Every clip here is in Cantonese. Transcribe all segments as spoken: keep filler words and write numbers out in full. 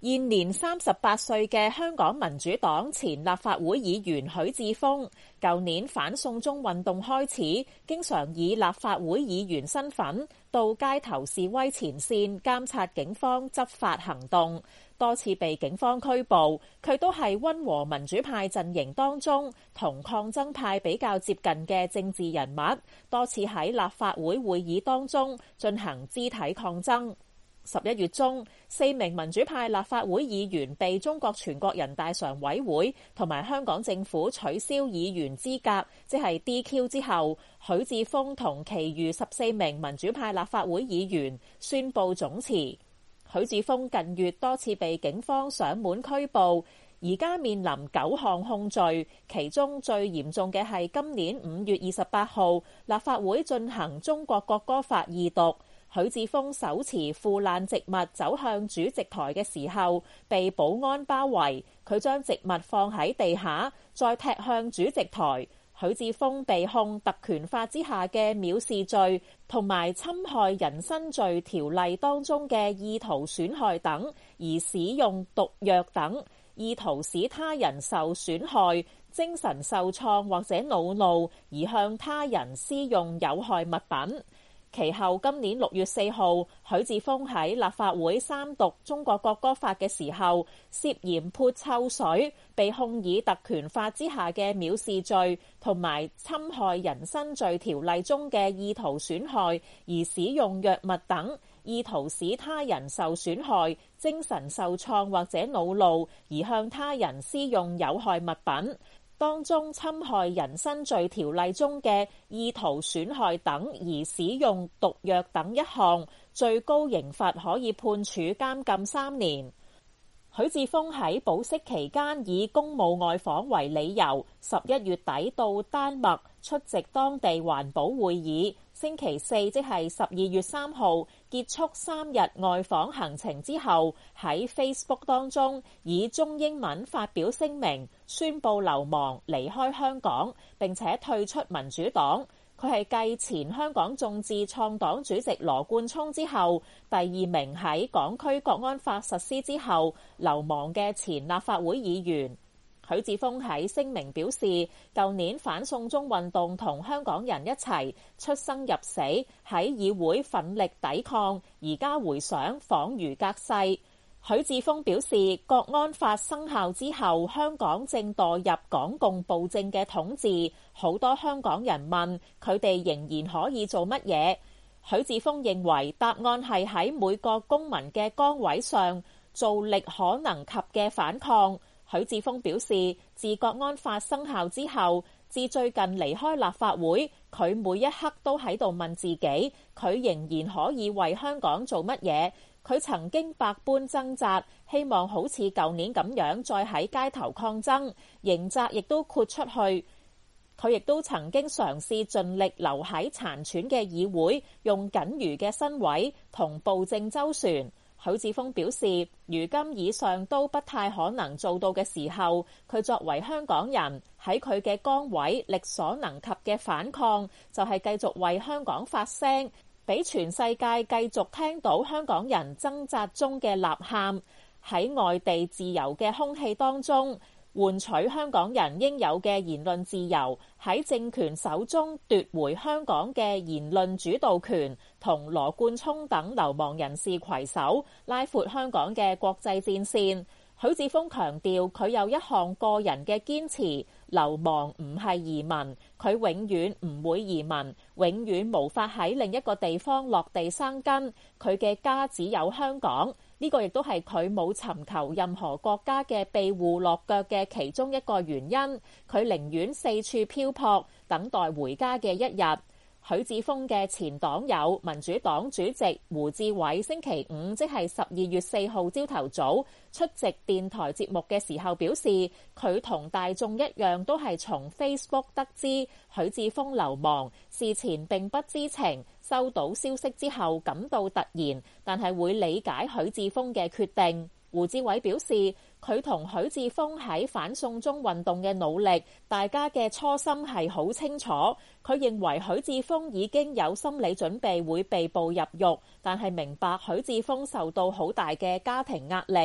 現年三十八歲嘅香港民主黨前立法會議員許智峰，舊年反送中運動開始，經常以立法會議員身份到街頭示威前線監察警方執法行動，多次被警方拘捕。佢都係溫和民主派陣營當中同抗爭派比較接近嘅政治人物，多次喺立法會會議當中進行肢體抗爭。十一月中，四名民主派立法會議員被中國全國人大常委會同埋香港政府取消議員資格，即係 D Q 之後，許智峰同其餘十四名民主派立法會議員宣布總辭。許智峰近月多次被警方上門拘捕，而家面臨九項控罪，其中最嚴重嘅係今年五月二十八號立法會進行中國國歌法二讀。許智峰手持腐爛植物走向主席台嘅時候，被保安包圍，佢將植物放喺地下，再踢向主席台。許智峰被控特權法之下嘅藐視罪同埋侵害人身罪條例當中嘅意圖損害等，而使用毒藥等，意圖使他人受損害、精神受創或者惱怒而向他人施用有害物品。其後今年六月四號，許智峰喺立法會三讀中國國歌法嘅時候，涉嫌潑臭水，被控以特權法之下嘅藐視罪同埋侵害人身罪條例中嘅意圖損害而使用藥物等，意圖使他人受損害、精神受創或者惱怒而向他人施用有害物品。當中侵害人身罪條例中嘅意圖損害等而使用毒藥等一項，最高刑罰可以判處監禁三年。許智峰喺保釋期間以公務外訪為理由，十一月底到丹麥出席當地環保會議。星期四即係十二月三號結束三日外訪行程之後，喺 Facebook 當中以中英文發表聲明，宣布流亡離開香港，並且退出民主黨。佢係繼前香港眾志創黨主席羅冠聰之後，第二名喺港區國安法實施之後流亡嘅前立法會議員。許智峰喺聲明表示，舊年反送中運動同香港人一齊出生入死，喺議會奮力抵抗，而家回想恍如隔世。許智峰表示，國安法生效之後，香港正墮入港共暴政嘅統治，好多香港人問佢哋仍然可以做乜嘢。許智峰認為答案係喺每個公民嘅崗位上做力可能及嘅反抗。許智峰表示，自國安法生效之後，至最近離開立法會，佢每一刻都喺度問自己，佢仍然可以為香港做乜嘢？佢曾經百般掙扎，希望好似舊年咁樣再喺街頭抗爭，刑責亦都豁出去。佢亦都曾經嘗試盡力留喺殘喘嘅議會，用僅餘嘅身位同暴政周旋。許智峰表示，如今以上都不太可能做到嘅時候，佢作為香港人喺佢嘅崗位力所能及嘅反抗，就係繼續為香港發聲，俾全世界繼續聽到香港人掙扎中嘅吶喊，喺外地自由嘅空氣當中換取香港人應有嘅言論自由，喺政權手中奪回香港嘅言論主導權，同羅冠聰等流亡人士攜手，拉闊香港嘅國際戰線。許智峰強調，佢有一項個人嘅堅持，流亡唔係移民，佢永遠唔會移民，永遠無法喺另一個地方落地生根，佢嘅家只有香港。呢個亦都係佢冇尋求任何國家嘅庇護落腳嘅其中一個原因。佢寧願四處漂泊，等待回家嘅一日。許智峰嘅前黨友民主黨主席胡志偉星期五，即係十二月四號朝頭早出席電台節目嘅時候表示，佢同大眾一樣都係從 Facebook 得知許智峰流亡，事前並不知情，收到消息之後感到突然，但係會理解許智峰嘅決定。胡志偉表示，佢同許智峰喺反送中運動嘅努力，大家嘅初心係好清楚。佢認為許智峰已經有心理準備會被捕入獄，但係明白許智峰受到好大嘅家庭壓力。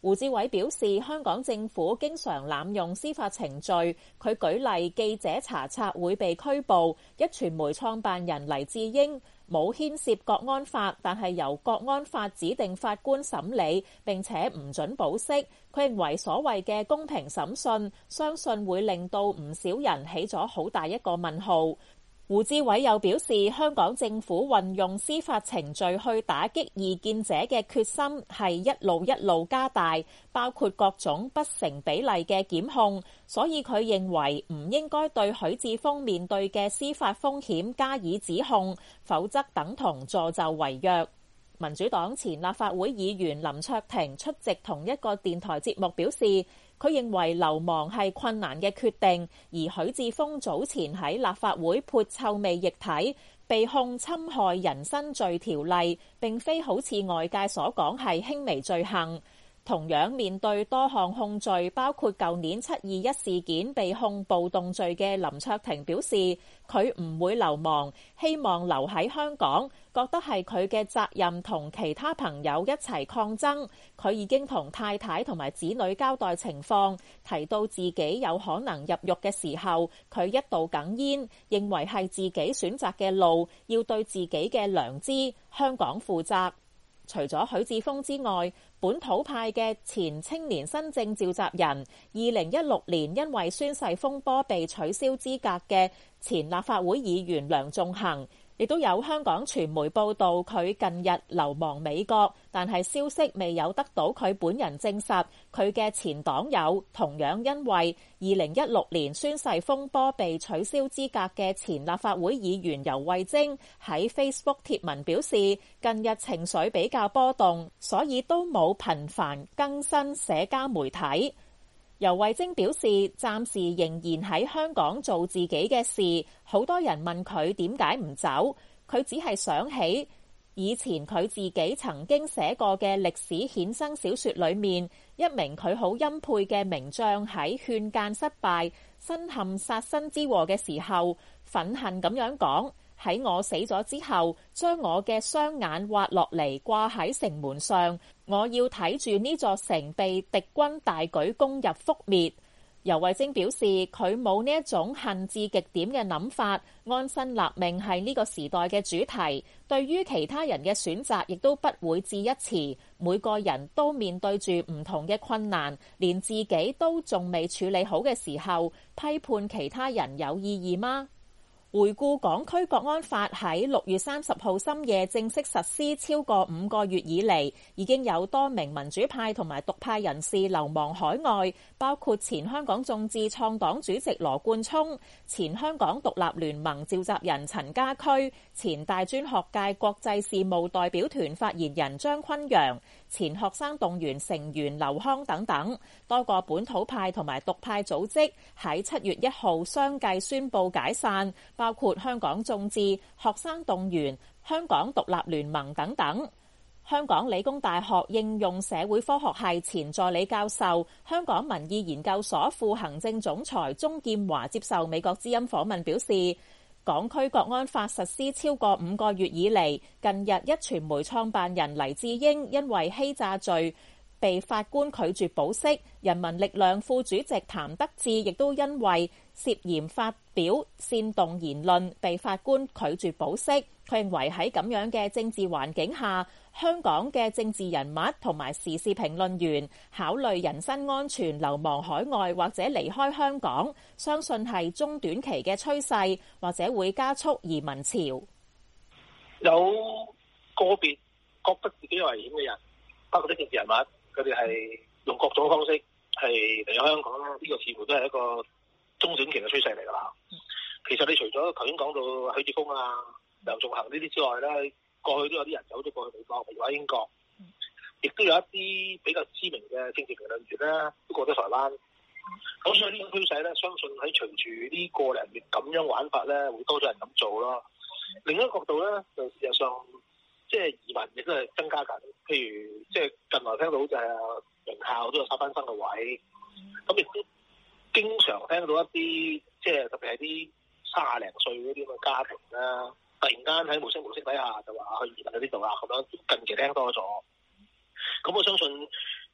胡志偉表示，香港政府經常濫用司法程序。佢舉例，記者查冊會被拘捕，一傳媒創辦人黎智英冇牽涉國安法，但係由國安法指定法官審理，並且唔准保釋。佢認為所謂嘅公平審訊，相信會令到唔少人起咗好大一個問號。胡志偉又表示，香港政府運用司法程序去打擊異見者嘅決心係一路一路加大，包括各種不成比例嘅檢控，所以佢認為唔應該對許智峰面對嘅司法風險加以指控，否則等同助紂為虐。民主黨前立法會議員林卓廷出席同一個電台節目表示，佢認為流亡係困難嘅決定，而許智峰早前喺立法會潑臭味液體，被控侵害人身罪條例，並非好似外界所講係輕微罪行。同樣面對多項控罪，包括舊年七二一事件被控暴動罪嘅林卓廷表示，佢唔會流亡，希望留喺香港，覺得係佢嘅責任同其他朋友一齊抗爭。佢已經同太太同埋子女交代情況，提到自己有可能入獄嘅時候，佢一度哽咽，認為係自己選擇嘅路，要對自己嘅良知、香港負責。除咗許智峰之外，本土派嘅前青年新政召集人，二零一六年因為宣誓風波被取消資格嘅前立法會議員梁頌恆，亦都有香港傳媒報道佢近日流亡美國，但係消息未有得到佢本人證實。佢嘅前黨友同樣因為二零一六年宣誓風波被取消資格嘅前立法會議員游蕙禎喺 Facebook 貼文表示，近日情緒比較波動，所以都冇頻繁更新社交媒體。游蕙禎表示，暫時仍然喺香港做自己嘅事。好多人問佢點解唔走，佢只係想起以前佢自己曾經寫過嘅歷史衍生小說裏面，一名佢好欽佩嘅名將喺勸諫失敗、身陷殺身之禍嘅時候，憤恨咁樣講：喺我死咗之後，將我嘅雙眼挖落嚟掛喺城門上，我要睇住呢座城被敵軍大舉攻入覆滅。游蕙禎表示，佢冇呢一種恨至極點嘅諗法，安身立命係呢個時代嘅主題。對於其他人嘅選擇，亦都不會置一詞。每個人都面對住唔同嘅困難，連自己都仲未處理好嘅時候，批判其他人有意義嗎？回顧港區國安法喺六月三十號深夜正式實施超過五個月以嚟，已經有多名民主派同埋獨派人士流亡海外，包括前香港眾志創黨主席羅冠聰、前香港獨立聯盟召集人陳家駒、前大專學界國際事務代表團發言人張崑陽、前學生動員成員劉康等等。多個本土派同埋獨派組織喺七月一號相繼宣布解散，包括香港眾志、學生動員、香港獨立聯盟等等。香港理工大學應用社會科學系前助理教授、香港民意研究所副行政總裁鍾劍華接受美國之音訪問表示，港區國安法實施超過五個月以嚟，近日壹傳媒創辦人黎智英因為欺詐罪被法官拒絕保釋，人民力量副主席譚德志亦都因為涉嫌發表煽動言論被法官拒絕保釋。佢認為喺咁樣嘅政治環境下，香港嘅政治人物同埋時事評論員考慮人身安全流亡海外或者離開香港，相信係中短期嘅趨勢，或者會加速移民潮。 有個別覺得自己危險嘅人，包括啲政治人物，佢哋係用各種方式係離開香港啦。呢個似乎都係一個中短期嘅趨勢嚟㗎啦。其實你除咗頭先講到許智峰啊、梁頌恆呢啲之外咧，過去都有啲人走咗過去美國，譬如話英國，亦都有一啲比較知名嘅政治評論員咧，都過咗台灣。咁所以呢個趨勢咧，相信喺隨住呢個零月咁樣玩法咧，會多咗人咁做咯。另一個角度咧，就事實上即係移民亦都係增加緊。譬如即係近來聽到就係名校都有插班生嘅位，咁亦都經常聽到一啲即係特別係啲卅零歲嗰啲咁嘅家庭啦，突然間喺無聲無息底下就話去移民喺呢度啦，咁樣近期聽多咗。咁我相信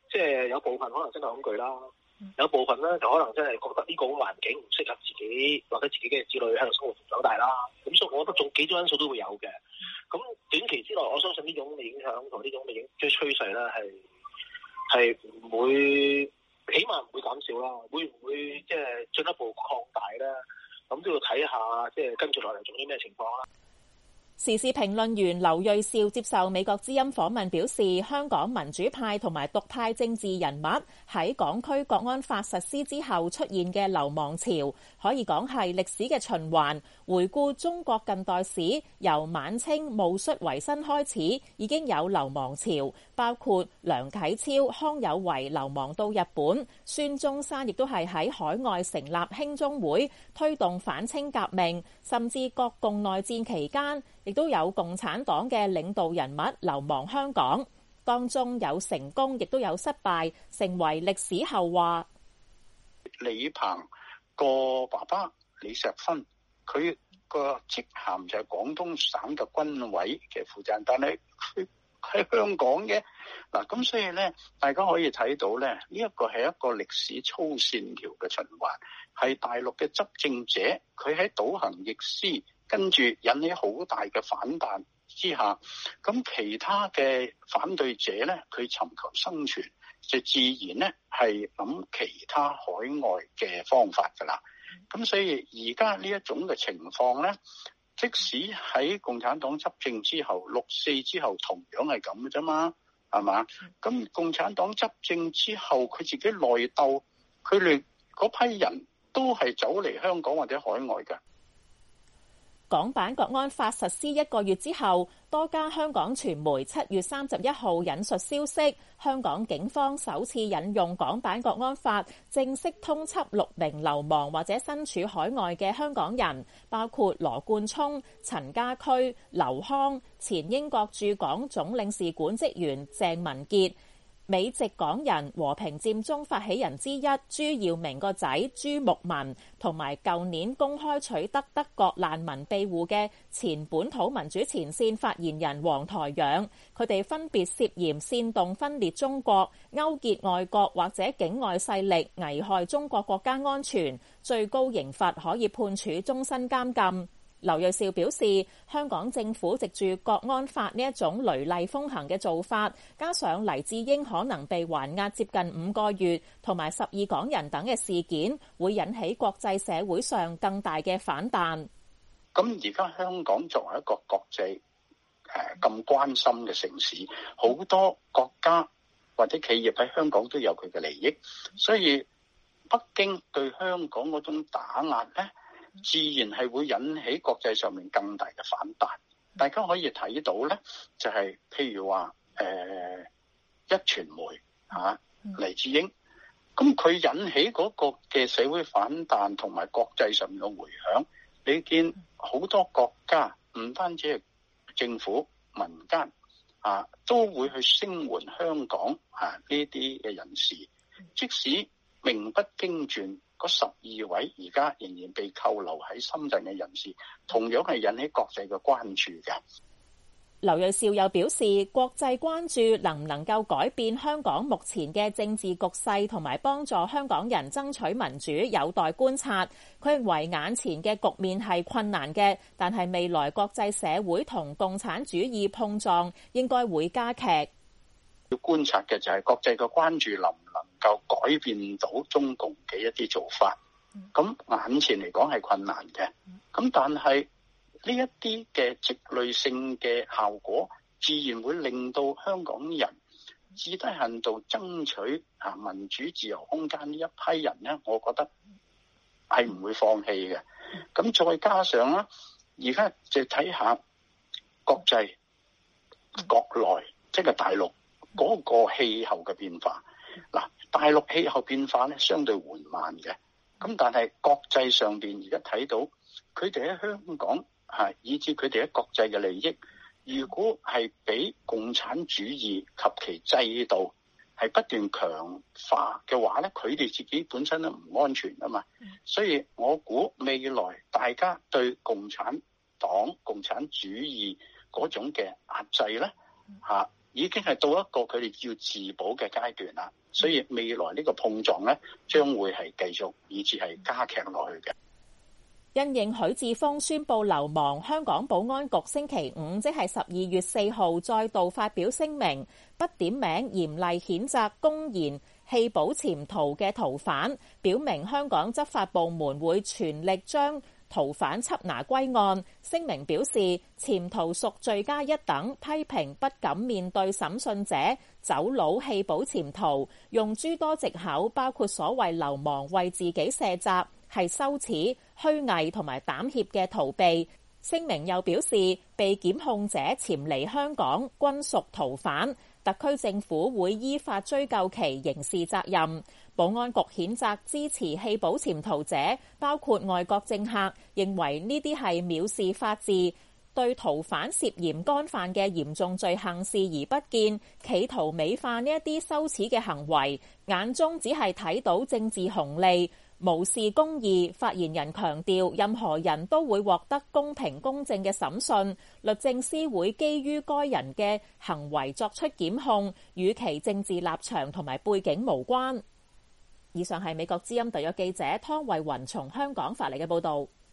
即係有部分可能真係恐懼啦，有部分咧就可能真係覺得呢個環境唔適合自己或者自己嘅子女喺度生活長大啦。咁所以我覺得仲幾種因素都會有嘅。咁短期之內，我相信呢種嘅影響同呢種嘅影即係趨勢咧係係唔會，起碼唔會減少啦。會唔會即係進一步擴大咧？咁都要睇下，即係跟住落嚟做啲咩情況啦。 時事評論員劉銳紹接受美國之音訪問表示，香港民主派同埋獨派政治人物喺港區國安法實施之後出現嘅流亡潮，可以講係歷史嘅循環。回顧中國近代史，由晚清戊戌維新開始，已經有流亡潮，包括梁啟超、康有為流亡到日本，孫中山亦都係喺海外成立興中會，推動反清革命，甚至國共內戰期間，亦都有共產黨嘅領導人物流亡香港，當中有成功，亦都有失敗，成為歷史後話。 李鵬個爸爸李石勳，佢個職銜就係廣東省嘅軍委嘅負責人，但係佢喺香港嘅嗱，咁所以咧，大家可以睇到咧，呢一個係一個歷史粗線條嘅循環，係大陸嘅執政者佢喺倒行逆施，跟住引起好大嘅反彈之下，咁其他嘅反對者咧，佢尋求生存，就自然咧係諗其他海外嘅方法㗎啦。咁所以而家呢一種嘅情況咧，即使喺共產黨執政之後，六四之後同樣係咁嘅啫嘛，係嘛？咁共產黨執政之後，佢自己內鬥，佢哋嗰批人都係走嚟香港或者海外嘅。 港版國安法實施一個月之後，多家香港傳媒七月三十一號引述消息，香港警方首次引用港版國安法，正式通緝六名流亡或者身處海外嘅香港人，包括羅冠聰、陳家駒、劉康、前英國駐港總領事館職員鄭文傑、美籍港人和平佔中發起人之一朱耀明個仔朱牧民，同埋舊年公開取得德國難民庇護嘅前本土民主前線發言人黃台仰，佢哋分別涉嫌煽動分裂中國、勾結外國或者境外勢力危害中國國家安全，最高刑罰可以判處終身監禁。劉銳紹表示，香港政府藉住國安法呢一種雷厲風行嘅做法，加上黎智英可能被還押接近五個月，同埋十二港人等嘅事件，會引起國際社會上更大嘅反彈。 咁而家香港作為一個國際誒咁關心嘅城市，好多國家或者企業喺香港都有佢嘅利益，所以北京對香港嗰種打壓咧，自然係會引起國際上面更大嘅反彈。大家可以睇到咧，就係、是、譬如話誒、呃、一傳媒嚇黎智英，咁佢引起嗰個嘅社會反彈同埋國際上面嘅迴響，你見好多國家唔單止係政府、民間啊，都會去聲援香港啊呢啲嘅人士，即使名不經傳。嗰十二位而家仍然被扣留喺深圳嘅人士，同樣係引起國際嘅關注嘅。 劉銳紹又表示，國際關注能唔能夠改變香港目前嘅政治局勢，同埋幫助香港人爭取民主，有待觀察。佢認為眼前嘅局面係困難嘅，但係未來國際社會同共產主義碰撞應該會加劇。 要觀察嘅就係國際嘅關注能唔能夠改變到中共嘅一啲做法，咁眼前嚟講係困難嘅，咁但係呢一啲嘅積累性嘅效果，自然會令到香港人至低限度爭取啊民主自由空間呢一批人咧，我覺得係唔會放棄嘅。咁再加上咧，而家就睇下國際國內即係大陸嗰個氣候嘅變化。嗱，大陸氣候變化咧相對緩慢嘅，咁但係國際上邊而家睇到佢哋喺香港嚇，以至佢哋喺國際嘅利益，如果係俾共產主義及其制度係不斷強化嘅話咧，佢哋自己本身都唔安全啊嘛。所以我估未來大家對共產黨、共產主義嗰種嘅壓制咧嚇， 已經係到一個佢哋要自保嘅階段啦。所以未來呢個碰撞咧，將會係繼續以至係加劇落去嘅。 因應許智峰宣布流亡，香港保安局星期五即係十二月四號再度發表聲明，不點名嚴厲譴責公然棄保潛逃嘅逃犯，表明香港執法部門會全力將逃犯緝拿歸案。聲明表示，潛逃屬罪加一等，批評不敢面對審訊者走佬棄保潛逃，用諸多藉口，包括所謂流亡為自己卸責，係羞恥、虛偽同埋膽怯嘅逃避。聲明又表示，被檢控者潛離香港均屬逃犯，特區政府會依法追究其刑事責任。保安局譴責支持棄保潛逃者，包括外國政客，認為呢啲係藐視法治，對逃犯涉嫌干犯嘅嚴重罪行視而不見，企圖美化呢一啲羞恥嘅行為，眼中只係睇到政治紅利，無視公義。發言人強調，任何人都會獲得公平公正嘅審訊，律政司會基於該人嘅行為作出檢控，與其政治立場同埋背景無關。以上係美國之音特約記者湯慧雲從香港發嚟嘅報導。